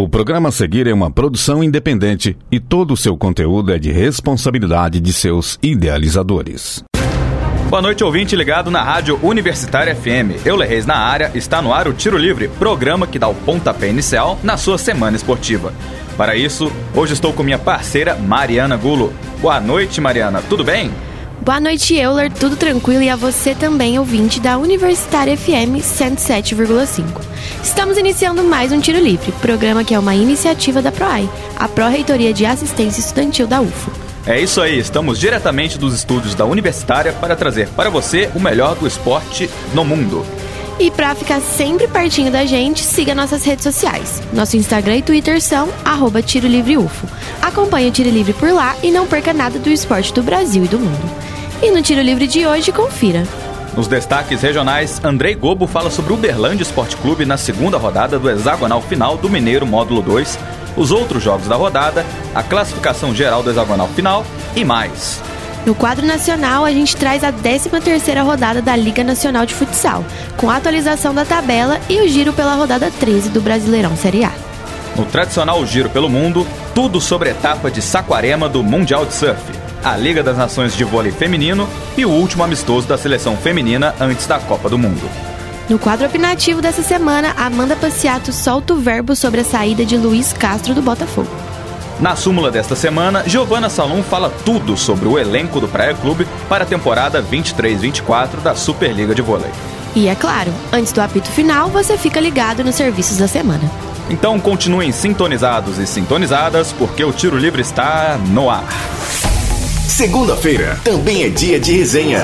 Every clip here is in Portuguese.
O programa a seguir é uma produção independente e todo o seu conteúdo é de responsabilidade de seus idealizadores. Boa noite, ouvinte ligado na Rádio Universitária FM. Euler Reis na área, está no ar o Tiro Livre, programa que dá o pontapé inicial na sua semana esportiva. Para isso, hoje estou com minha parceira Mariana Gulo. Boa noite, Mariana, tudo bem? Boa noite, Euler, tudo tranquilo, e a você também, ouvinte da Universitária FM 107,5. Estamos iniciando mais um Tiro Livre, programa que é uma iniciativa da PROAI, a Pró-Reitoria de Assistência Estudantil da UFO. É isso aí, estamos diretamente dos estúdios da Universitária para trazer para você o melhor do esporte no mundo. E para ficar sempre pertinho da gente, siga nossas redes sociais. Nosso Instagram e Twitter são @TiroLivreUFO. Acompanhe o Tiro Livre por lá e não perca nada do esporte do Brasil e do mundo. E no Tiro Livre de hoje, confira. Nos destaques regionais, Andrei Gobo fala sobre o Uberlândia Esporte Clube na segunda rodada do hexagonal final do Mineiro Módulo 2, os outros jogos da rodada, a classificação geral do hexagonal final e mais. No quadro nacional, a gente traz a 13ª rodada da Liga Nacional de Futsal, com a atualização da tabela e o giro pela rodada 13 do Brasileirão Série A. No tradicional Giro pelo Mundo, tudo sobre a etapa de Saquarema do Mundial de Surf, a Liga das Nações de Vôlei Feminino e o último amistoso da seleção feminina antes da Copa do Mundo. No quadro opinativo dessa semana, Amanda Paciato solta o verbo sobre a saída de Luiz Castro do Botafogo. Na súmula desta semana, Giovana Salum fala tudo sobre o elenco do Praia Clube para a temporada 23-24 da Superliga de Vôlei. E é claro, antes do apito final, você fica ligado nos serviços da semana. Então continuem sintonizados e sintonizadas, porque o Tiro Livre está no ar. Segunda-feira também é dia de resenha.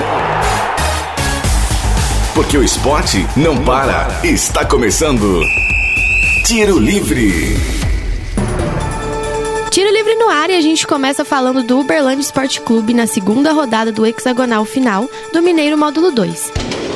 Porque o esporte não para. Está começando Tiro Livre. Tiro Livre no ar, e a gente começa falando do Uberlândia Esporte Clube na segunda rodada do hexagonal final do Mineiro Módulo 2.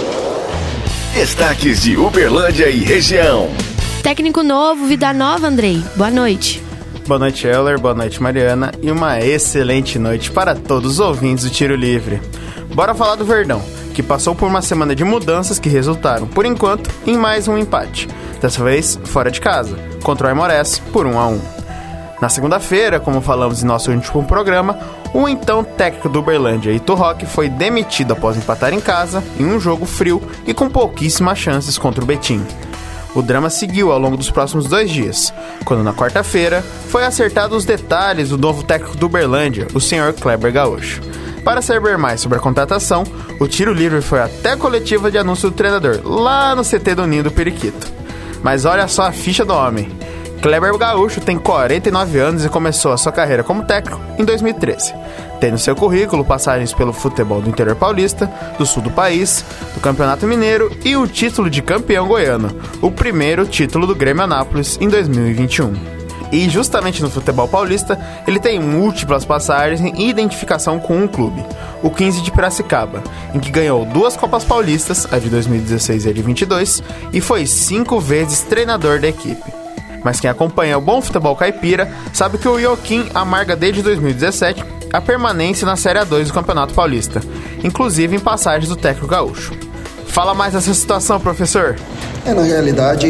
Destaques de Uberlândia e região. Técnico novo, vida nova, Andrei. Boa noite. Boa noite, Euler. Boa noite, Mariana. E uma excelente noite para todos os ouvintes do Tiro Livre. Bora falar do Verdão, que passou por uma semana de mudanças que resultaram, por enquanto, em mais um empate. Dessa vez, fora de casa, contra o Aimorés, por 1-1. Na segunda-feira, como falamos em nosso último programa, o então técnico do Uberlândia, Ito Roque, foi demitido após empatar em casa, em um jogo frio e com pouquíssimas chances contra o Betim. O drama seguiu ao longo dos próximos 2 dias, quando na quarta-feira foi acertado os detalhes do novo técnico do Uberlândia, o senhor Kleber Gaúcho. Para saber mais sobre a contratação, o Tiro Livre foi até a coletiva de anúncio do treinador, lá no CT do Ninho do Periquito. Mas olha só a ficha do homem. Kleber Gaúcho tem 49 anos e começou a sua carreira como técnico em 2013. Tem no seu currículo passagens pelo futebol do interior paulista, do sul do país, do Campeonato Mineiro e o título de campeão goiano, o primeiro título do Grêmio Anápolis em 2021. E justamente no futebol paulista, ele tem múltiplas passagens e identificação com um clube, o 15 de Piracicaba, em que ganhou 2 Copas Paulistas, a de 2016 e a de 22, e foi 5 vezes treinador da equipe. Mas quem acompanha o bom futebol caipira sabe que o Joaquim amarga desde 2017 a permanência na Série A2 do Campeonato Paulista, inclusive em passagens do técnico gaúcho. Fala mais dessa situação, professor. Na realidade,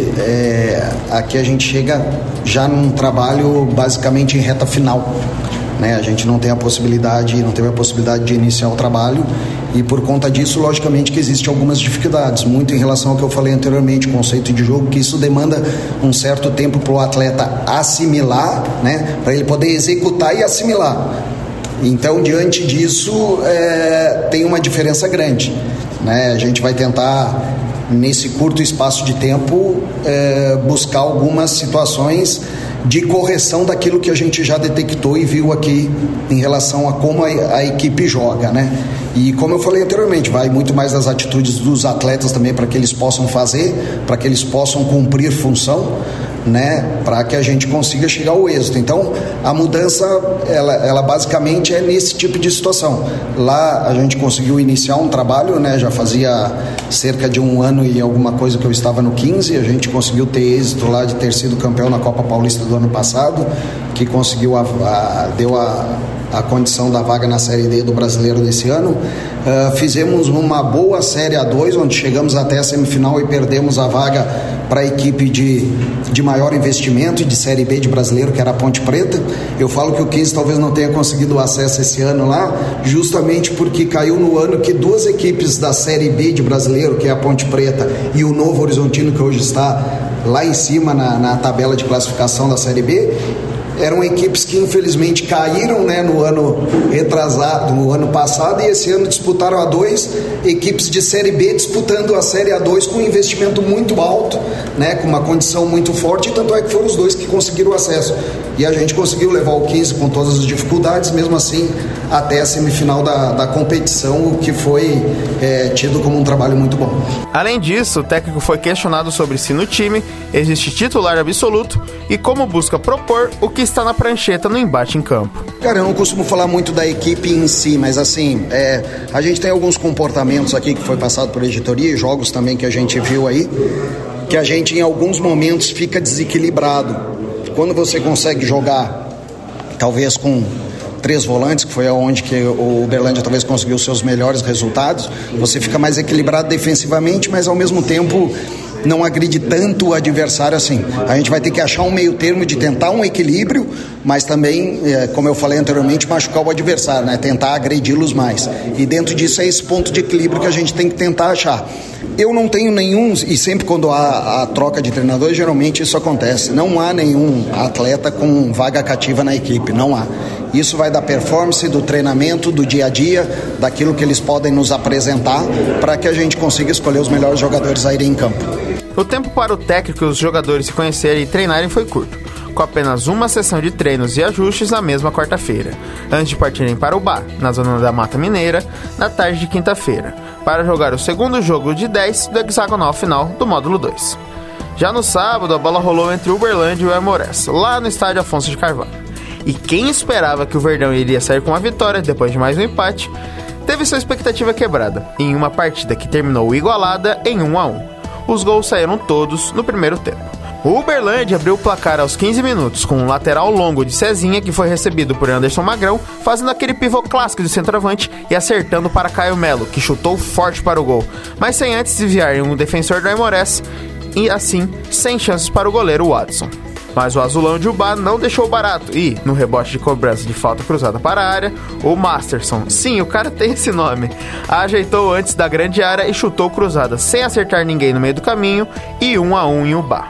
aqui a gente chega já num trabalho basicamente em reta final. A gente não teve a possibilidade de iniciar o trabalho, e por conta disso, logicamente que existem algumas dificuldades, muito em relação ao que eu falei anteriormente, conceito de jogo, que isso demanda um certo tempo para o atleta assimilar, para ele poder executar e assimilar. Então, diante disso, tem uma diferença grande. A gente vai tentar, nesse curto espaço de tempo, buscar algumas situações de correção daquilo que a gente já detectou e viu aqui em relação a como a equipe joga, E como eu falei anteriormente, vai muito mais das atitudes dos atletas também, para que eles possam fazer, para que eles possam cumprir função, para que a gente consiga chegar ao êxito. Então, a mudança, ela basicamente é nesse tipo de situação. Lá a gente conseguiu iniciar um trabalho, já fazia cerca de 1 ano e alguma coisa que eu estava no 15, a gente conseguiu ter êxito lá de ter sido campeão na Copa Paulista do ano passado, que conseguiu deu a condição da vaga na Série D do Brasileiro desse ano. Fizemos uma boa Série A2, onde chegamos até a semifinal e perdemos a vaga para a equipe de maior investimento de Série B de brasileiro, que era a Ponte Preta. Eu falo que o 15 talvez não tenha conseguido acesso esse ano lá, justamente porque caiu no ano que duas equipes da Série B de brasileiro, que é a Ponte Preta e o Novo Horizontino, que hoje está lá em cima na tabela de classificação da Série B, eram equipes que infelizmente caíram, né, no ano retrasado, no ano passado, e esse ano disputaram A2, equipes de Série B disputando a Série A2 com um investimento muito alto, né, com uma condição muito forte, e tanto é que foram os dois que conseguiram o acesso. E a gente conseguiu levar o 15 com todas as dificuldades, mesmo assim, até a semifinal da competição, o que foi tido como um trabalho muito bom. Além disso, o técnico foi questionado sobre se no time existe titular absoluto e como busca propor o que está na prancheta no embate em campo. Cara, eu não costumo falar muito da equipe em si, mas assim, a gente tem alguns comportamentos aqui que foi passado por editoria, jogos também que a gente viu aí, que a gente em alguns momentos fica desequilibrado. Quando você consegue jogar, talvez com 3 volantes, que foi onde que o Uberlândia talvez conseguiu seus melhores resultados, você fica mais equilibrado defensivamente, mas ao mesmo tempo não agride tanto o adversário assim. A gente vai ter que achar um meio termo de tentar um equilíbrio, mas também, como eu falei anteriormente, machucar o adversário, né? Tentar agredi-los mais. E dentro disso é esse ponto de equilíbrio que a gente tem que tentar achar. Eu não tenho nenhum, e sempre quando há a troca de treinador, geralmente isso acontece. Não há nenhum atleta com vaga cativa na equipe, não há. Isso vai da performance, do treinamento, do dia a dia, daquilo que eles podem nos apresentar, para que a gente consiga escolher os melhores jogadores a irem em campo. O tempo para o técnico e os jogadores se conhecerem e treinarem foi curto, com apenas uma sessão de treinos e ajustes na mesma quarta-feira, antes de partirem para o bar, na zona da Mata Mineira, na tarde de quinta-feira, para jogar o segundo jogo de 10 do hexagonal final do módulo 2. Já no sábado, a bola rolou entre o Uberlândia e o Aimorés, lá no estádio Afonso de Carvalho. E quem esperava que o Verdão iria sair com a vitória depois de mais um empate, teve sua expectativa quebrada, em uma partida que terminou igualada em 1-1. Os gols saíram todos no primeiro tempo. O Uberlândia abriu o placar aos 15 minutos com um lateral longo de Cezinha, que foi recebido por Anderson Magrão, fazendo aquele pivô clássico de centroavante e acertando para Caio Melo, que chutou forte para o gol, mas sem antes desviar um defensor do Aimorés e assim, sem chances para o goleiro Watson. Mas o azulão de Ubá não deixou barato e, no rebote de cobrança de falta cruzada para a área, o Masterson, sim, o cara tem esse nome, ajeitou antes da grande área e chutou cruzada sem acertar ninguém no meio do caminho e 1-1 em Ubá.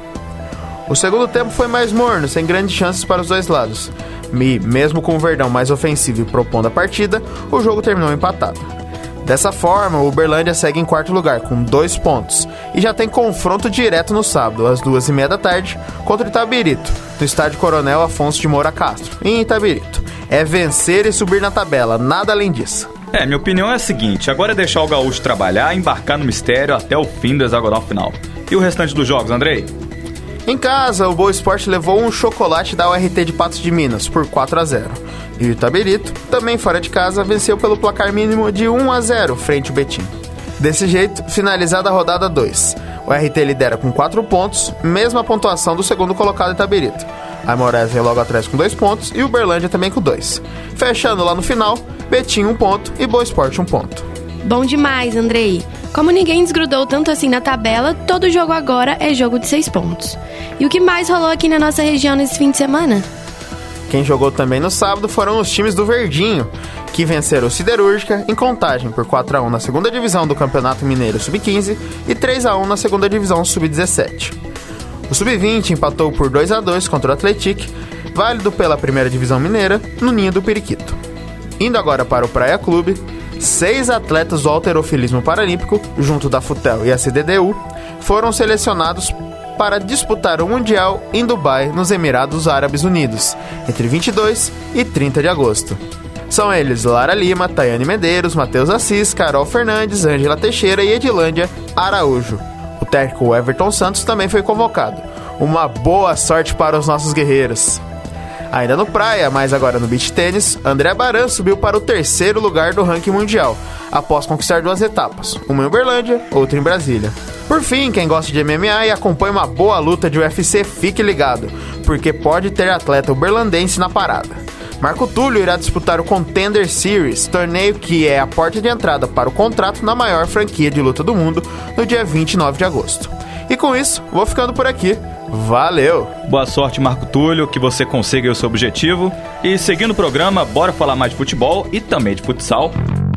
O segundo tempo foi mais morno, sem grandes chances para os dois lados. E, mesmo com o Verdão mais ofensivo e propondo a partida, o jogo terminou empatado. Dessa forma, o Uberlândia segue em quarto lugar, com 2 pontos, e já tem confronto direto no sábado, às 2h30 da tarde, contra o Itabirito, no estádio Coronel Afonso de Moura Castro, em Itabirito. É vencer e subir na tabela, nada além disso. Minha opinião é a seguinte, agora é deixar o gaúcho trabalhar e embarcar no mistério até o fim do hexagonal final. E o restante dos jogos, Andrei? Em casa, o Boa Esporte levou um chocolate da URT de Patos de Minas por 4-0. E o Itabirito, também fora de casa, venceu pelo placar mínimo de 1-0 frente ao Betim. Desse jeito, finalizada a rodada 2. O RT lidera com 4 pontos, mesma pontuação do segundo colocado Itabirito. A Aimorés vem logo atrás com 2 pontos e o Uberlândia também com 2. Fechando lá no final, Betim 1 ponto e Boa Esporte 1 ponto. Bom demais, Andrei. Como ninguém desgrudou tanto assim na tabela, todo jogo agora é jogo de 6 pontos. E o que mais rolou aqui na nossa região nesse fim de semana? Quem jogou também no sábado foram os times do Verdinho, que venceram o Siderúrgica em Contagem por 4-1 na segunda divisão do Campeonato Mineiro Sub-15 e 3-1 na segunda divisão Sub-17. O Sub-20 empatou por 2-2 contra o Atlético, válido pela primeira divisão mineira, no Ninho do Periquito. Indo agora para o Praia Clube, 6 atletas do halterofilismo paralímpico, junto da FUTEL e a CDDU, foram selecionados para disputar o Mundial em Dubai, nos Emirados Árabes Unidos, entre 22 e 30 de agosto. São eles Lara Lima, Tayane Medeiros, Matheus Assis, Carol Fernandes, Ângela Teixeira e Edilândia Araújo. O técnico Everton Santos também foi convocado. Uma boa sorte para os nossos guerreiros. Ainda no praia, mas agora no beach tênis, André Baran subiu para o 3º lugar do ranking mundial, após conquistar 2 etapas, uma em Uberlândia, outra em Brasília. Por fim, quem gosta de MMA e acompanha uma boa luta de UFC, fique ligado, porque pode ter atleta uberlandense na parada. Marco Túlio irá disputar o Contender Series, torneio que é a porta de entrada para o contrato na maior franquia de luta do mundo, no dia 29 de agosto. E com isso, vou ficando por aqui. Valeu! Boa sorte, Marco Túlio, que você consiga o seu objetivo. E seguindo o programa, bora falar mais de futebol e também de futsal.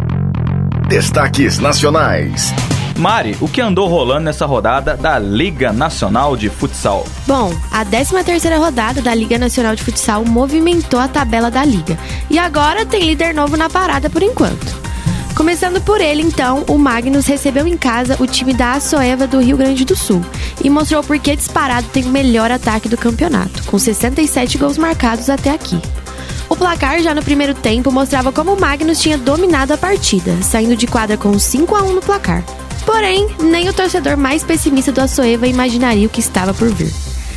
Destaques nacionais. Mari, o que andou rolando nessa rodada da Liga Nacional de Futsal? Bom, a 13ª rodada da Liga Nacional de Futsal movimentou a tabela da Liga. E agora tem líder novo na parada por enquanto. Começando por ele, então, o Magnus recebeu em casa o time da Assoeva do Rio Grande do Sul e mostrou por que disparado tem o melhor ataque do campeonato, com 67 gols marcados até aqui. O placar já no primeiro tempo mostrava como o Magnus tinha dominado a partida, saindo de quadra com 5-1 no placar. Porém, nem o torcedor mais pessimista do Assoeva imaginaria o que estava por vir.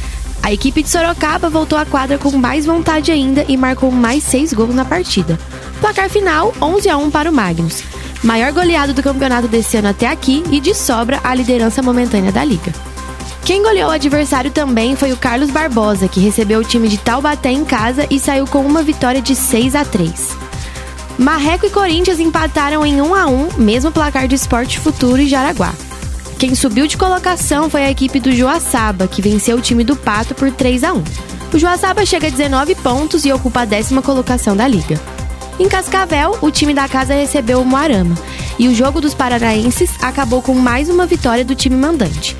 A equipe de Sorocaba voltou à quadra com mais vontade ainda e marcou mais 6 gols na partida. Placar final, 11-1 para o Magnus, maior goleado do campeonato desse ano até aqui e de sobra a liderança momentânea da liga. Quem goleou o adversário também foi o Carlos Barbosa, que recebeu o time de Taubaté em casa e saiu com uma vitória de 6-3. Marreco e Corinthians empataram em 1-1, mesmo placar de Sport Futuro e Jaraguá. Quem subiu de colocação foi a equipe do Joaçaba, que venceu o time do Pato por 3-1. O Joaçaba chega a 19 pontos e ocupa a 10ª colocação da liga. Em Cascavel, o time da casa recebeu o Moarama, e o jogo dos paranaenses acabou com mais uma vitória do time mandante.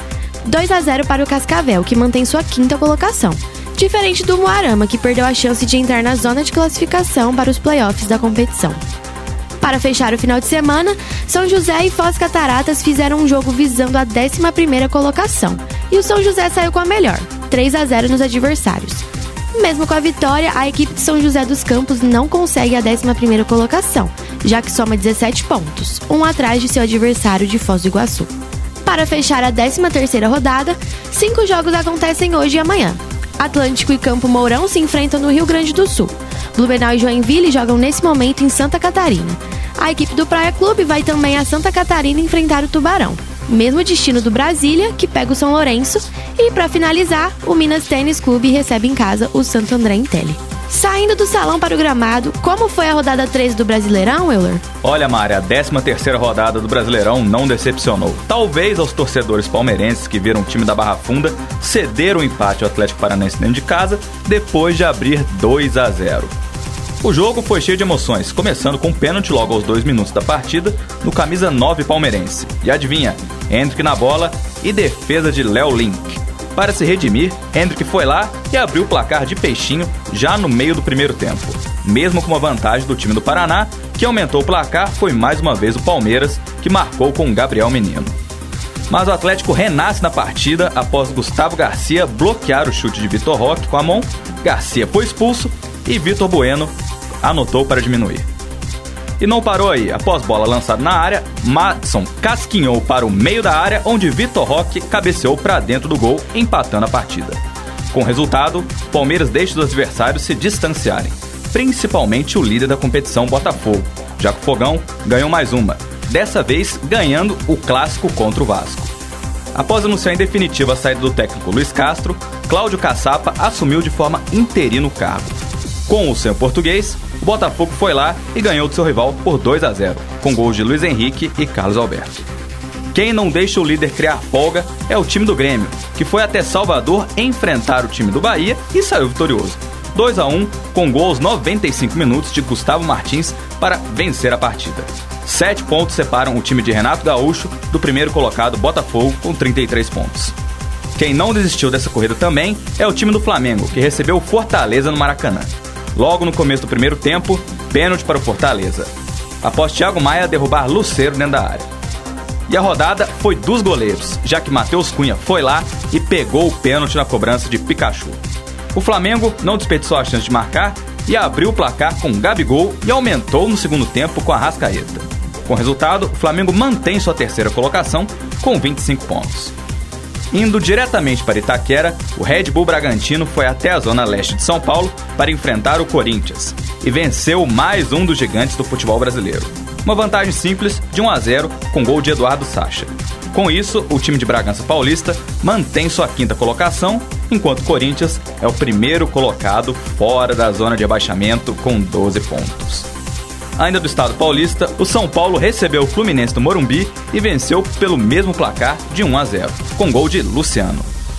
2-0 para o Cascavel, que mantém sua 5ª colocação, diferente do Moarama, que perdeu a chance de entrar na zona de classificação para os playoffs da competição. Para fechar o final de semana, São José e Foz Cataratas fizeram um jogo visando a 11ª colocação, e o São José saiu com a melhor, 3-0 nos adversários. Mesmo com a vitória, a equipe de São José dos Campos não consegue a 11ª colocação, já que soma 17 pontos, um atrás de seu adversário de Foz do Iguaçu. Para fechar a 13ª rodada, 5 jogos acontecem hoje e amanhã. Atlântico e Campo Mourão se enfrentam no Rio Grande do Sul. Blumenau e Joinville jogam nesse momento em Santa Catarina. A equipe do Praia Clube vai também a Santa Catarina enfrentar o Tubarão. Mesmo destino do Brasília, que pega o São Lourenço. E para finalizar, o Minas Tênis Clube recebe em casa o Santo André Intelli. Saindo do salão para o gramado, como foi a rodada 13 do Brasileirão, Euler? Olha, Mari, a 13ª rodada do Brasileirão não decepcionou. Talvez aos torcedores palmeirenses que viram o time da Barra Funda ceder o empate ao Atlético Paranaense dentro de casa, depois de abrir 2-0. O jogo foi cheio de emoções, começando com um pênalti logo aos 2 minutos da partida, no camisa 9 palmeirense. E adivinha, Hendrick na bola e defesa de Léo Link. Para se redimir, Hendrick foi lá e abriu o placar de peixinho já no meio do primeiro tempo. Mesmo com uma vantagem do time do Paraná, que aumentou o placar, foi mais uma vez o Palmeiras, que marcou com o Gabriel Menino. Mas o Atlético renasce na partida após Gustavo Garcia bloquear o chute de Vitor Roque com a mão. Garcia foi expulso e Vitor Bueno anotou para diminuir. E não parou aí. Após bola lançada na área, Madison casquinhou para o meio da área, onde Vitor Roque cabeceou para dentro do gol, empatando a partida. Com o resultado, Palmeiras deixa os adversários se distanciarem, principalmente o líder da competição, Botafogo, já que o Fogão ganhou mais uma, dessa vez ganhando o clássico contra o Vasco. Após anunciar em definitiva a saída do técnico Luiz Castro, Cláudio Caçapa assumiu de forma interina o cargo. Com o seu português, o Botafogo foi lá e ganhou do seu rival por 2-0, com gols de Luiz Henrique e Carlos Alberto. Quem não deixa o líder criar folga é o time do Grêmio, que foi até Salvador enfrentar o time do Bahia e saiu vitorioso. 2-1, com gol aos 95 minutos de Gustavo Martins para vencer a partida. 7 pontos separam o time de Renato Gaúcho do primeiro colocado Botafogo com 33 pontos. Quem não desistiu dessa corrida também é o time do Flamengo, que recebeu o Fortaleza no Maracanã. Logo no começo do primeiro tempo, pênalti para o Fortaleza, após Thiago Maia derrubar Lucero dentro da área. E a rodada foi dos goleiros, já que Matheus Cunha foi lá e pegou o pênalti na cobrança de Pikachu. O Flamengo não desperdiçou a chance de marcar e abriu o placar com Gabigol e aumentou no segundo tempo com Arrascaeta. Com o resultado, o Flamengo mantém sua 3ª colocação com 25 pontos. Indo diretamente para Itaquera, o Red Bull Bragantino foi até a zona leste de São Paulo para enfrentar o Corinthians e venceu mais um dos gigantes do futebol brasileiro. Uma vantagem simples de 1-0 com gol de Eduardo Sacha. Com isso, o time de Bragança Paulista mantém sua 5ª colocação, enquanto o Corinthians é o primeiro colocado fora da zona de abaixamento com 12 pontos. Ainda do estado paulista, o São Paulo recebeu o Fluminense do Morumbi e venceu pelo mesmo placar de 1-0, com gol de Luciano.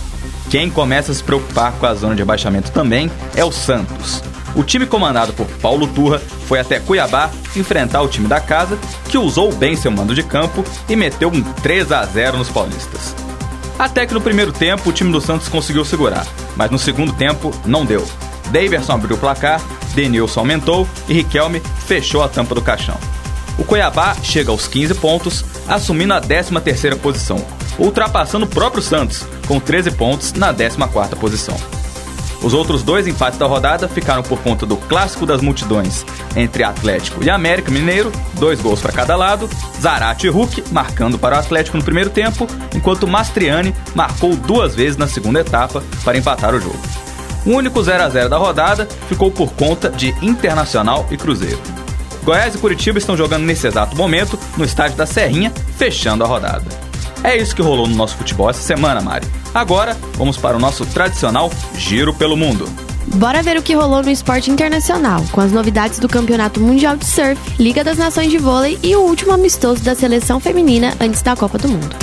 Quem começa a se preocupar com a zona de rebaixamento também é o Santos. O time comandado por Paulo Turra foi até Cuiabá enfrentar o time da casa, que usou bem seu mando de campo e meteu um 3-0 nos paulistas. Até que no primeiro tempo o time do Santos conseguiu segurar, mas no segundo tempo não deu. Daverson abriu o placar, Denilson aumentou e Riquelme fechou a tampa do caixão. O Cuiabá chega aos 15 pontos, assumindo a 13ª posição, ultrapassando o próprio Santos, com 13 pontos na 14ª posição. Os outros 2 empates da rodada ficaram por conta do clássico das multidões entre Atlético e América Mineiro, 2 gols para cada lado, Zarate e Hulk marcando para o Atlético no primeiro tempo, enquanto Mastriani marcou 2 vezes na segunda etapa para empatar o jogo. O único 0-0 da rodada ficou por conta de Internacional e Cruzeiro. Goiás e Curitiba estão jogando nesse exato momento no estádio da Serrinha, fechando a rodada. É isso que rolou no nosso futebol essa semana, Mari. Agora, vamos para o nosso tradicional Giro pelo Mundo. Bora ver o que rolou no esporte internacional, com as novidades do Campeonato Mundial de Surf, Liga das Nações de Vôlei e o último amistoso da seleção feminina antes da Copa do Mundo.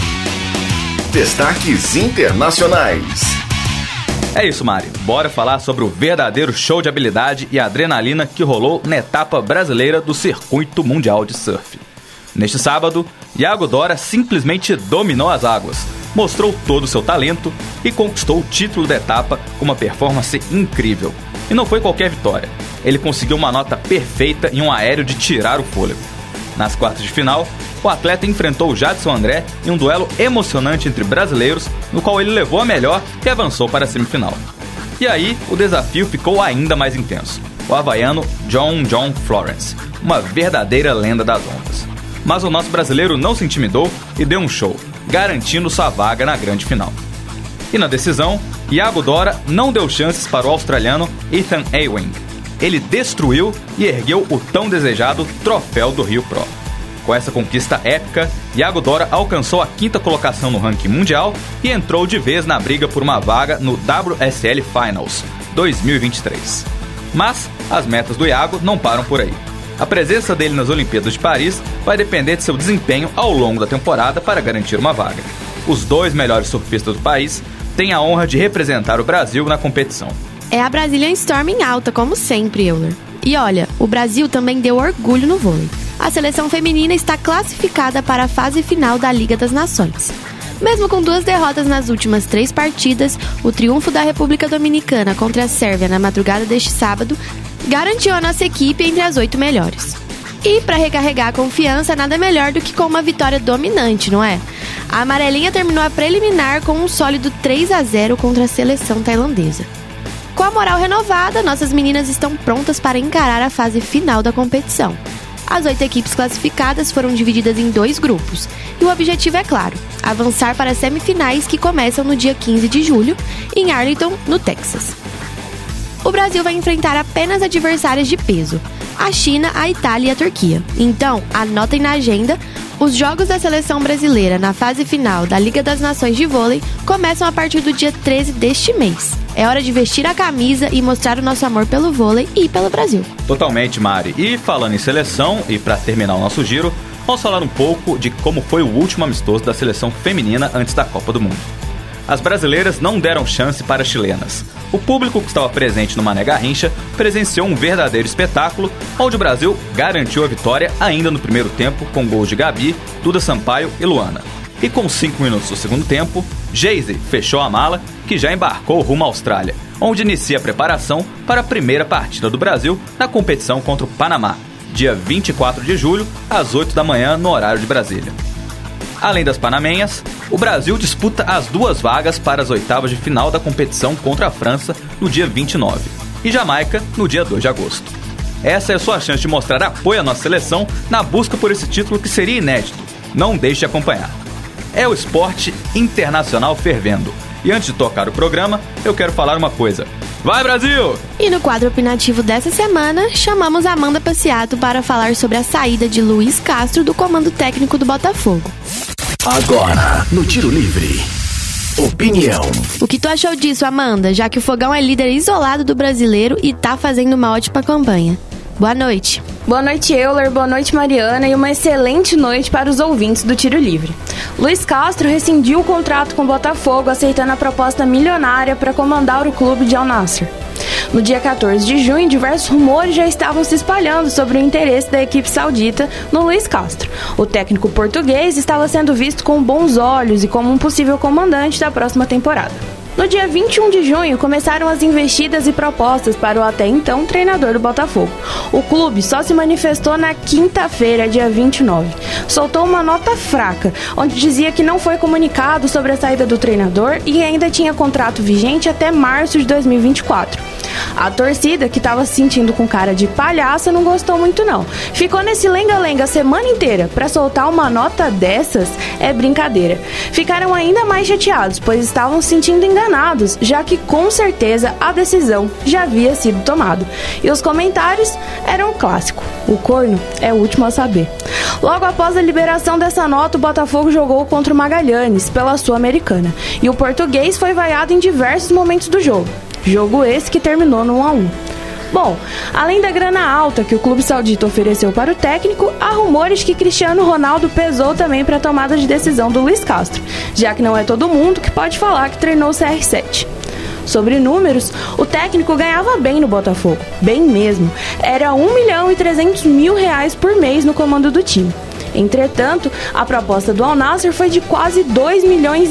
Destaques internacionais. É isso, Mari. Bora falar sobre o verdadeiro show de habilidade e adrenalina que rolou na etapa brasileira do Circuito Mundial de Surf. Neste sábado, Iago Dora simplesmente dominou as águas, mostrou todo o seu talento e conquistou o título da etapa com uma performance incrível. E não foi qualquer vitória. Ele conseguiu uma nota perfeita em um aéreo de tirar o fôlego. Nas quartas de final, o atleta enfrentou o Jadson André em um duelo emocionante entre brasileiros, no qual ele levou a melhor e avançou para a semifinal. E aí, o desafio ficou ainda mais intenso. O havaiano John Florence, uma verdadeira lenda das ondas. Mas o nosso brasileiro não se intimidou e deu um show, garantindo sua vaga na grande final. E na decisão, Iago Dora não deu chances para o australiano Ethan Ewing. Ele destruiu e ergueu o tão desejado troféu do Rio Pro. Com essa conquista épica, Iago Dora alcançou a 5ª colocação no ranking mundial e entrou de vez na briga por uma vaga no WSL Finals 2023. Mas as metas do Iago não param por aí. A presença dele nas Olimpíadas de Paris vai depender de seu desempenho ao longo da temporada para garantir uma vaga. Os 2 melhores surfistas do país têm a honra de representar o Brasil na competição. É a Brazilian Storm em alta, como sempre, Euler. E olha, o Brasil também deu orgulho no vôlei. A seleção feminina está classificada para a fase final da Liga das Nações. Mesmo com 2 derrotas nas últimas 3 partidas, o triunfo da República Dominicana contra a Sérvia na madrugada deste sábado garantiu a nossa equipe entre as 8 melhores. E para recarregar a confiança, nada melhor do que com uma vitória dominante, não é? A amarelinha terminou a preliminar com um sólido 3-0 contra a seleção tailandesa. Com a moral renovada, nossas meninas estão prontas para encarar a fase final da competição. As 8 equipes classificadas foram divididas em 2 grupos, e o objetivo é claro, avançar para as semifinais que começam no dia 15 de julho, em Arlington, no Texas. O Brasil vai enfrentar apenas adversários de peso, a China, a Itália e a Turquia. Então, anotem na agenda, os jogos da seleção brasileira na fase final da Liga das Nações de Vôlei começam a partir do dia 13 deste mês. É hora de vestir a camisa e mostrar o nosso amor pelo vôlei e pelo Brasil. Totalmente, Mari. E falando em seleção, e para terminar o nosso giro, vamos falar um pouco de como foi o último amistoso da seleção feminina antes da Copa do Mundo. As brasileiras não deram chance para as chilenas. O público que estava presente no Mané Garrincha presenciou um verdadeiro espetáculo, onde o Brasil garantiu a vitória ainda no primeiro tempo com gols de Gabi, Duda Sampaio e Luana. E com 5 minutos do segundo tempo, Geise fechou a mala, que já embarcou rumo à Austrália, onde inicia a preparação para a primeira partida do Brasil na competição contra o Panamá, dia 24 de julho, às 8 da manhã, no horário de Brasília. Além das panamenhas, o Brasil disputa as 2 vagas para as oitavas de final da competição contra a França no dia 29 e Jamaica no dia 2 de agosto. Essa é a sua chance de mostrar apoio à nossa seleção na busca por esse título que seria inédito. Não deixe de acompanhar. É o esporte internacional fervendo. E antes de tocar o programa, eu quero falar uma coisa. Vai, Brasil! E no quadro opinativo dessa semana, chamamos Amanda Passeato para falar sobre a saída de Luiz Castro do comando técnico do Botafogo. Agora, no Tiro Livre, opinião. O que tu achou disso, Amanda, já que o Fogão é líder isolado do brasileiro e tá fazendo uma ótima campanha? Boa noite. Boa noite, Euler. Boa noite, Mariana. E uma excelente noite para os ouvintes do Tiro Livre. Luiz Castro rescindiu o contrato com o Botafogo, aceitando a proposta milionária para comandar o clube de Al Nassr. No dia 14 de junho, diversos rumores já estavam se espalhando sobre o interesse da equipe saudita no Luiz Castro. O técnico português estava sendo visto com bons olhos e como um possível comandante da próxima temporada. No dia 21 de junho, começaram as investidas e propostas para o até então treinador do Botafogo. O clube só se manifestou na quinta-feira, dia 29. Soltou uma nota fraca, onde dizia que não foi comunicado sobre a saída do treinador e ainda tinha contrato vigente até março de 2024. A torcida, que estava se sentindo com cara de palhaça, não gostou muito não. Ficou nesse lenga-lenga a semana inteira. Para soltar uma nota dessas é brincadeira. Ficaram ainda mais chateados, pois estavam se sentindo enganados, já que com certeza a decisão já havia sido tomada. E os comentários eram um clássico: o corno é o último a saber. Logo após a liberação dessa nota, o Botafogo jogou contra o Magalhães pela Sul-Americana. E o português foi vaiado em diversos momentos do jogo. Jogo esse que terminou no 1-1. Bom, além da grana alta que o clube saudita ofereceu para o técnico, há rumores que Cristiano Ronaldo pesou também para a tomada de decisão do Luiz Castro, já que não é todo mundo que pode falar que treinou o CR7. Sobre números, o técnico ganhava bem no Botafogo, bem mesmo. Era R$1.300.000 por mês no comando do time. Entretanto, a proposta do Al Nassr foi de quase R$2,5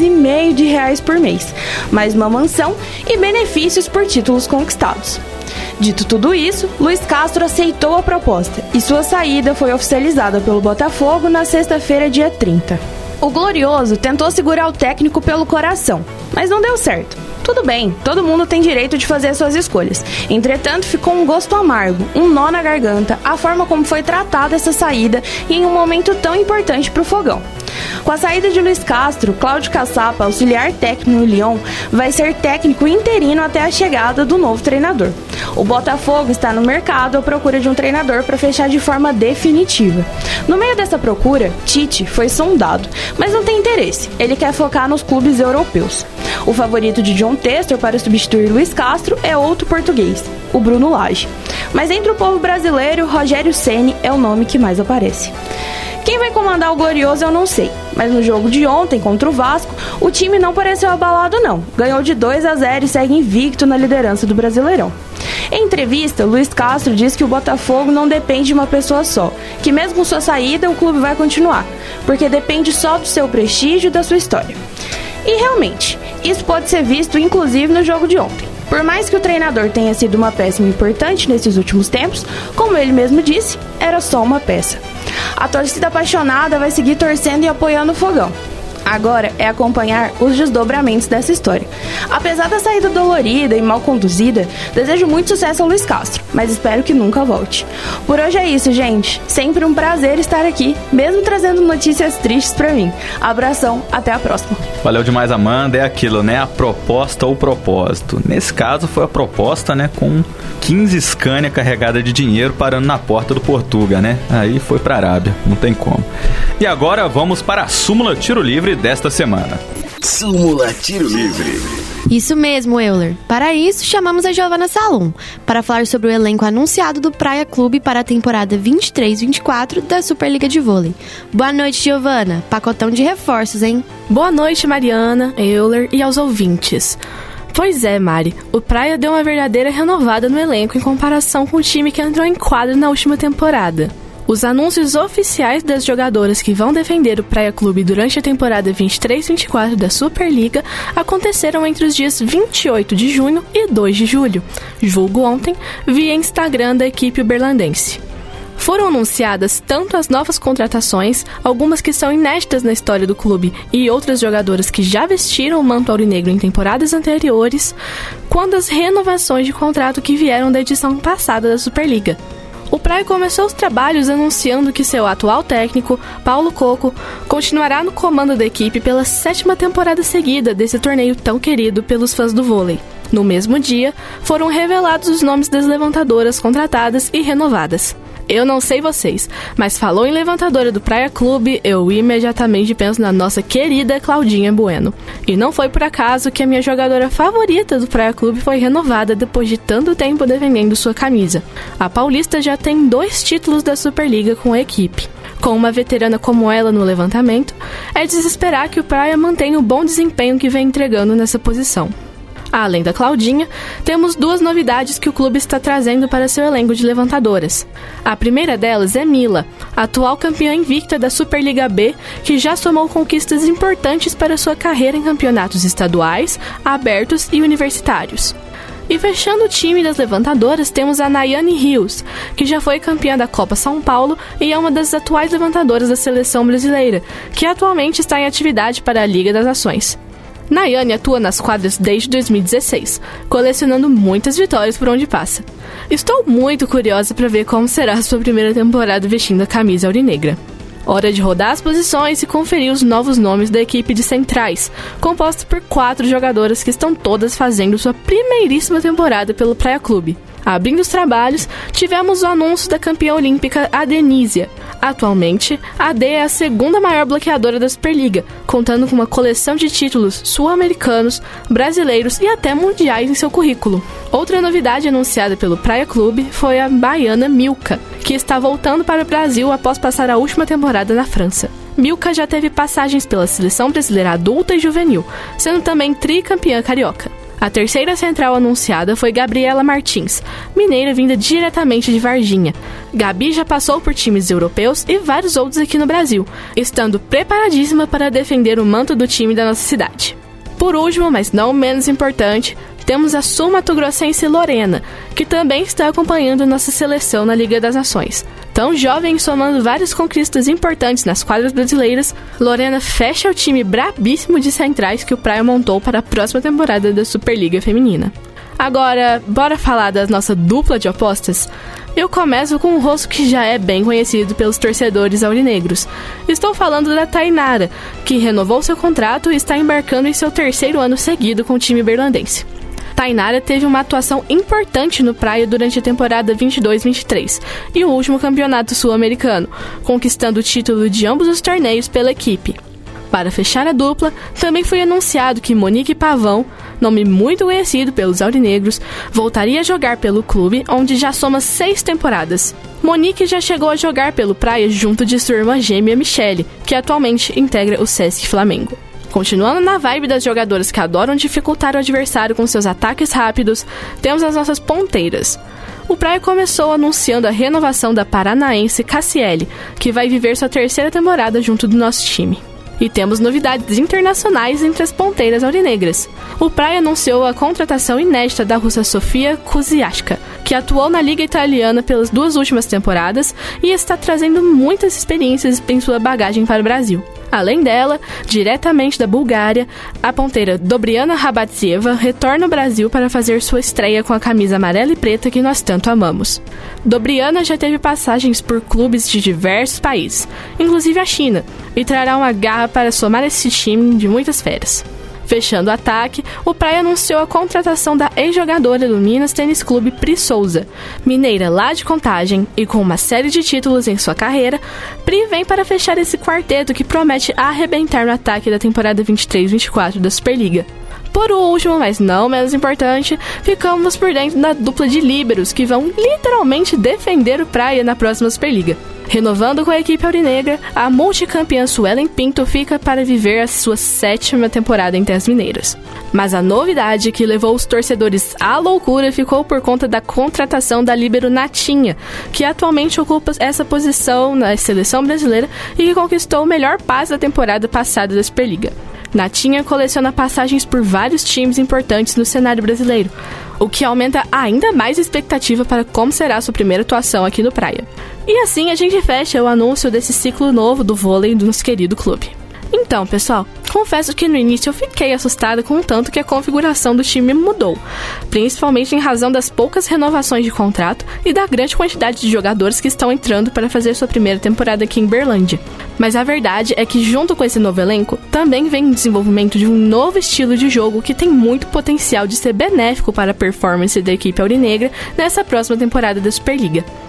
milhões por mês, mais uma mansão e benefícios por títulos conquistados. Dito tudo isso, Luiz Castro aceitou a proposta e sua saída foi oficializada pelo Botafogo na sexta-feira, dia 30. O Glorioso tentou segurar o técnico pelo coração, mas não deu certo. Tudo bem, todo mundo tem direito de fazer suas escolhas. Entretanto, ficou um gosto amargo, um nó na garganta, a forma como foi tratada essa saída e em um momento tão importante para o Fogão. Com a saída de Luiz Castro, Cláudio Caçapa, auxiliar técnico no Lyon, vai ser técnico interino até a chegada do novo treinador. O Botafogo está no mercado à procura de um treinador para fechar de forma definitiva. No meio dessa procura, Tite foi sondado, mas não tem interesse. Ele quer focar nos clubes europeus. O favorito de John Textor para substituir Luiz Castro é outro português, o Bruno Lage. Mas entre o povo brasileiro, Rogério Ceni é o nome que mais aparece. Quem vai comandar o Glorioso eu não sei, mas no jogo de ontem contra o Vasco, o time não pareceu abalado não. Ganhou de 2-0 e segue invicto na liderança do Brasileirão. Em entrevista, Luiz Castro diz que o Botafogo não depende de uma pessoa só, que mesmo com sua saída o clube vai continuar, porque depende só do seu prestígio e da sua história. E realmente, isso pode ser visto inclusive no jogo de ontem. Por mais que o treinador tenha sido uma peça importante nesses últimos tempos, como ele mesmo disse, era só uma peça. A torcida apaixonada vai seguir torcendo e apoiando o Fogão. Agora é acompanhar os desdobramentos dessa história. Apesar da saída dolorida e mal conduzida, desejo muito sucesso ao Luiz Castro, mas espero que nunca volte. Por hoje é isso, gente. Sempre um prazer estar aqui, mesmo trazendo notícias tristes pra mim. Abração, até a próxima. Valeu demais, Amanda. É aquilo, né? A proposta ou propósito. Nesse caso foi a proposta, né? Com 15 Scania carregada de dinheiro parando na porta do Portuga, né? Aí foi pra Arábia, não tem como. E agora vamos para a súmula Tiro Livre desta semana. Súmula Tiro Livre. Isso mesmo, Euler. Para isso, chamamos a Giovana Salum para falar sobre o elenco anunciado do Praia Clube para a temporada 23-24 da Superliga de Vôlei. Boa noite, Giovana. Pacotão de reforços, hein? Boa noite, Mariana, Euler e aos ouvintes. Pois é, Mari, o Praia deu uma verdadeira renovada no elenco em comparação com o time que entrou em quadro na última temporada. Os anúncios oficiais das jogadoras que vão defender o Praia Clube durante a temporada 23-24 da Superliga aconteceram entre os dias 28 de junho e 2 de julho, julgo ontem, via Instagram da equipe uberlandense. Foram anunciadas tanto as novas contratações, algumas que são inéditas na história do clube e outras jogadoras que já vestiram o manto aurinegro em temporadas anteriores, quanto as renovações de contrato que vieram da edição passada da Superliga. O Praia começou os trabalhos anunciando que seu atual técnico, Paulo Coco, continuará no comando da equipe pela 7ª temporada seguida desse torneio tão querido pelos fãs do vôlei. No mesmo dia, foram revelados os nomes das levantadoras contratadas e renovadas. Eu não sei vocês, mas falou em levantadora do Praia Clube, eu imediatamente penso na nossa querida Claudinha Bueno. E não foi por acaso que a minha jogadora favorita do Praia Clube foi renovada depois de tanto tempo defendendo sua camisa. A paulista já tem 2 títulos da Superliga com a equipe. Com uma veterana como ela no levantamento, é de se esperar que o Praia mantenha o bom desempenho que vem entregando nessa posição. Além da Claudinha, temos 2 novidades que o clube está trazendo para seu elenco de levantadoras. A primeira delas é Mila, atual campeã invicta da Superliga B, que já somou conquistas importantes para sua carreira em campeonatos estaduais, abertos e universitários. E fechando o time das levantadoras, temos a Nayane Rios, que já foi campeã da Copa São Paulo e é uma das atuais levantadoras da seleção brasileira, que atualmente está em atividade para a Liga das Nações. Nayane atua nas quadras desde 2016, colecionando muitas vitórias por onde passa. Estou muito curiosa para ver como será a sua primeira temporada vestindo a camisa aurinegra. Hora de rodar as posições e conferir os novos nomes da equipe de centrais, composta por 4 jogadoras que estão todas fazendo sua primeiríssima temporada pelo Praia Clube. Abrindo os trabalhos, tivemos o anúncio da campeã olímpica Adenísia. Atualmente, a AD é a segunda maior bloqueadora da Superliga, contando com uma coleção de títulos sul-americanos, brasileiros e até mundiais em seu currículo. Outra novidade anunciada pelo Praia Clube foi a baiana Milka, que está voltando para o Brasil após passar a última temporada na França. Milka já teve passagens pela seleção brasileira adulta e juvenil, sendo também tricampeã carioca. A terceira central anunciada foi Gabriela Martins, mineira vinda diretamente de Varginha. Gabi já passou por times europeus e vários outros aqui no Brasil, estando preparadíssima para defender o manto do time da nossa cidade. Por último, mas não menos importante, temos a sul-mato-grossense Lorena, que também está acompanhando nossa seleção na Liga das Nações. Tão jovem e somando várias conquistas importantes nas quadras brasileiras, Lorena fecha o time brabíssimo de centrais que o Praia montou para a próxima temporada da Superliga Feminina. Agora, bora falar da nossa dupla de apostas? Eu começo com um rosto que já é bem conhecido pelos torcedores aurinegros. Estou falando da Tainara, que renovou seu contrato e está embarcando em seu 3º ano seguido com o time berlandense. Tainara teve uma atuação importante no Praia durante a temporada 22-23 e o último campeonato sul-americano, conquistando o título de ambos os torneios pela equipe. Para fechar a dupla, também foi anunciado que Monique Pavão, nome muito conhecido pelos aurinegros, voltaria a jogar pelo clube, onde já soma 6 temporadas. Monique já chegou a jogar pelo Praia junto de sua irmã gêmea Michele, que atualmente integra o Sesc Flamengo. Continuando na vibe das jogadoras que adoram dificultar o adversário com seus ataques rápidos, temos as nossas ponteiras. O Praia começou anunciando a renovação da paranaense Cassiele, que vai viver sua 3ª temporada junto do nosso time. E temos novidades internacionais entre as ponteiras aurinegras. O Praia anunciou a contratação inédita da russa Sofia Kuziashka, que atuou na Liga Italiana pelas 2 últimas temporadas e está trazendo muitas experiências em sua bagagem para o Brasil. Além dela, diretamente da Bulgária, a ponteira Dobriana Rabatsieva retorna ao Brasil para fazer sua estreia com a camisa amarela e preta que nós tanto amamos. Dobriana já teve passagens por clubes de diversos países, inclusive a China, e trará uma garra para somar esse time de muitas feras. Fechando o ataque, o Praia anunciou a contratação da ex-jogadora do Minas Tênis Clube Pri Souza. Mineira lá de Contagem e com uma série de títulos em sua carreira, Pri vem para fechar esse quarteto que promete arrebentar no ataque da temporada 23-24 da Superliga. Por último, mas não menos importante, ficamos por dentro da dupla de líberos que vão literalmente defender o Praia na próxima Superliga. Renovando com a equipe aurinegra, a multicampeã Suelen Pinto fica para viver a sua 7ª temporada entre as mineiras. Mas a novidade que levou os torcedores à loucura ficou por conta da contratação da líbero Natinha, que atualmente ocupa essa posição na seleção brasileira e que conquistou o melhor passe da temporada passada da Superliga. Natinha coleciona passagens por vários times importantes no cenário brasileiro, o que aumenta ainda mais a expectativa para como será a sua primeira atuação aqui no Praia. E assim a gente fecha o anúncio desse ciclo novo do vôlei do nosso querido clube. Então, pessoal, confesso que no início eu fiquei assustada com o tanto que a configuração do time mudou, principalmente em razão das poucas renovações de contrato e da grande quantidade de jogadores que estão entrando para fazer sua primeira temporada aqui em Berlândia. Mas a verdade é que junto com esse novo elenco, também vem o desenvolvimento de um novo estilo de jogo que tem muito potencial de ser benéfico para a performance da equipe aurinegra nessa próxima temporada da Superliga.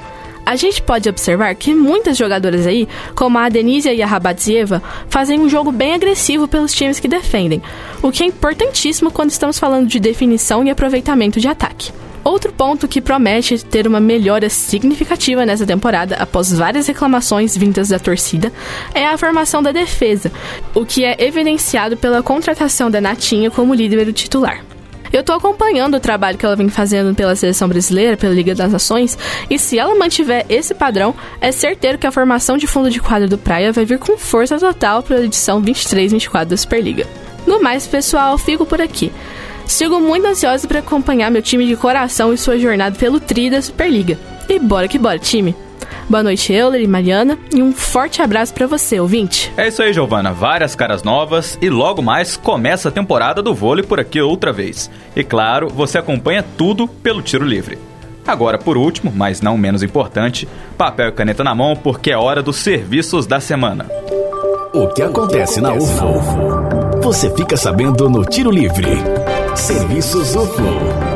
A gente pode observar que muitas jogadoras aí, como a Denise e a Rabadzieva, fazem um jogo bem agressivo pelos times que defendem, o que é importantíssimo quando estamos falando de definição e aproveitamento de ataque. Outro ponto que promete ter uma melhora significativa nessa temporada, após várias reclamações vindas da torcida, é a formação da defesa, o que é evidenciado pela contratação da Natinha como líbero titular. Eu tô acompanhando o trabalho que ela vem fazendo pela Seleção Brasileira, pela Liga das Nações, e se ela mantiver esse padrão, é certeiro que a formação de fundo de quadra do Praia vai vir com força total para a edição 23-24 da Superliga. No mais, pessoal, fico por aqui. Sigo muito ansioso para acompanhar meu time de coração e sua jornada pelo tri da Superliga. E bora que bora, time! Boa noite, Euler e Mariana, e um forte abraço pra você, ouvinte. É isso aí, Giovana. Várias caras novas e logo mais começa a temporada do vôlei por aqui outra vez. E claro, você acompanha tudo pelo Tiro Livre. Agora, por último, mas não menos importante, papel e caneta na mão porque é hora dos serviços da semana. O que acontece na UFO? Você fica sabendo no Tiro Livre. Serviços UFO.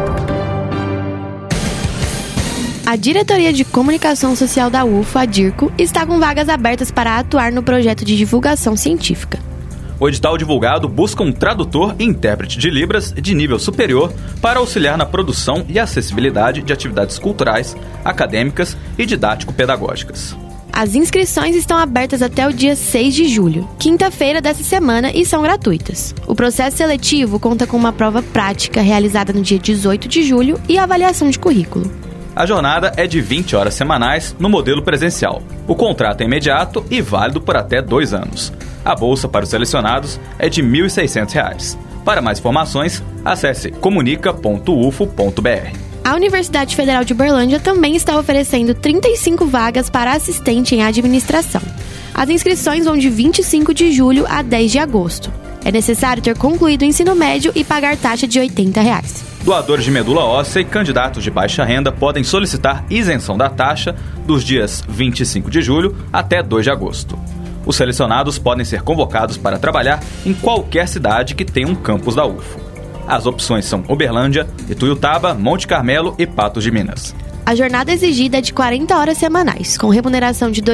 A Diretoria de Comunicação Social da UFO, a DIRCO, está com vagas abertas para atuar no projeto de divulgação científica. O edital divulgado busca um tradutor e intérprete de Libras de nível superior para auxiliar na produção e acessibilidade de atividades culturais, acadêmicas e didático-pedagógicas. As inscrições estão abertas até o dia 6 de julho, quinta-feira dessa semana, e são gratuitas. O processo seletivo conta com uma prova prática realizada no dia 18 de julho e avaliação de currículo. A jornada é de 20 horas semanais no modelo presencial. O contrato é imediato e válido por até 2 anos. A bolsa para os selecionados é de R$ 1.600. Para mais informações, acesse comunica.ufo.br. A Universidade Federal de Uberlândia também está oferecendo 35 vagas para assistente em administração. As inscrições vão de 25 de julho a 10 de agosto. É necessário ter concluído o ensino médio e pagar taxa de R$ 80. Doadores de medula óssea e candidatos de baixa renda podem solicitar isenção da taxa dos dias 25 de julho até 2 de agosto. Os selecionados podem ser convocados para trabalhar em qualquer cidade que tenha um campus da UFO. As opções são Uberlândia, Ituiutaba, Monte Carmelo e Patos de Minas. A jornada exigida é de 40 horas semanais, com remuneração de R$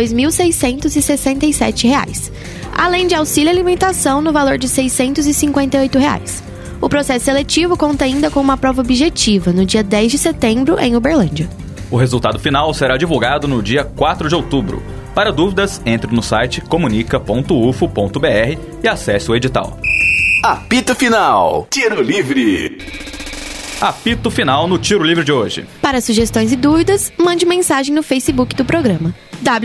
2.667, além de auxílio alimentação no valor de R$ 658. O processo seletivo conta ainda com uma prova objetiva no dia 10 de setembro em Uberlândia. O resultado final será divulgado no dia 4 de outubro. Para dúvidas, entre no site comunica.ufo.br e acesse o edital. Apito final. Tiro Livre. Apito final no Tiro Livre de hoje. Para sugestões e dúvidas, mande mensagem no Facebook do programa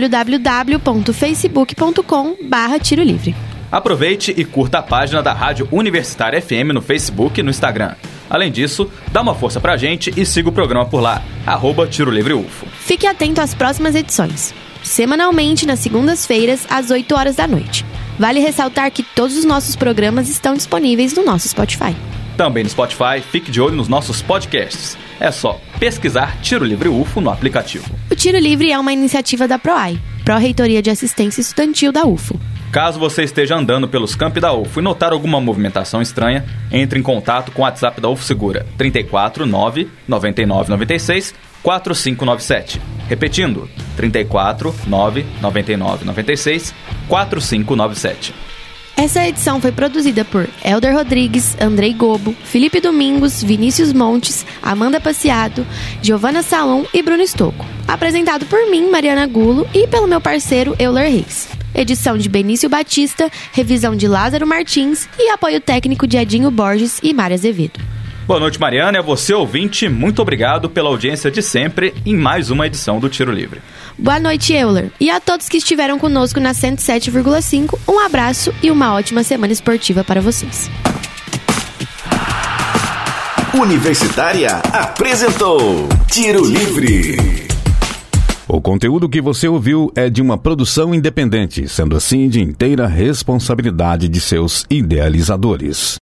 www.facebook.com/Tiro Livre. Aproveite e curta a página da Rádio Universitária FM no Facebook e no Instagram. Além disso, dá uma força pra gente e siga o programa por lá, @TiroLivreUFO. Fique atento às próximas edições. Semanalmente, nas segundas-feiras, às 8 horas da noite. Vale ressaltar que todos os nossos programas estão disponíveis no nosso Spotify. Também no Spotify, fique de olho nos nossos podcasts. É só pesquisar Tiro Livre UFO no aplicativo. O Tiro Livre é uma iniciativa da PROAI, Pró-Reitoria de Assistência Estudantil da UFO. Caso você esteja andando pelos campi da UFO e notar alguma movimentação estranha, entre em contato com o WhatsApp da UFO Segura, 34 9 99 96 4597. Repetindo, 34 9 99 96 4597. Essa edição foi produzida por Elder Rodrigues, Andrei Gobo, Felipe Domingos, Vinícius Montes, Amanda Passeado, Giovana Salom e Bruno Stocco. Apresentado por mim, Mariana Gulo, e pelo meu parceiro Euler Reis. Edição de Benício Batista, revisão de Lázaro Martins e apoio técnico de Edinho Borges e Mária Azevedo. Boa noite, Mariana, e a você, ouvinte, muito obrigado pela audiência de sempre em mais uma edição do Tiro Livre. Boa noite, Euler. E a todos que estiveram conosco na 107,5, um abraço e uma ótima semana esportiva para vocês. Universitária apresentou Tiro Livre. O conteúdo que você ouviu é de uma produção independente, sendo assim de inteira responsabilidade de seus idealizadores.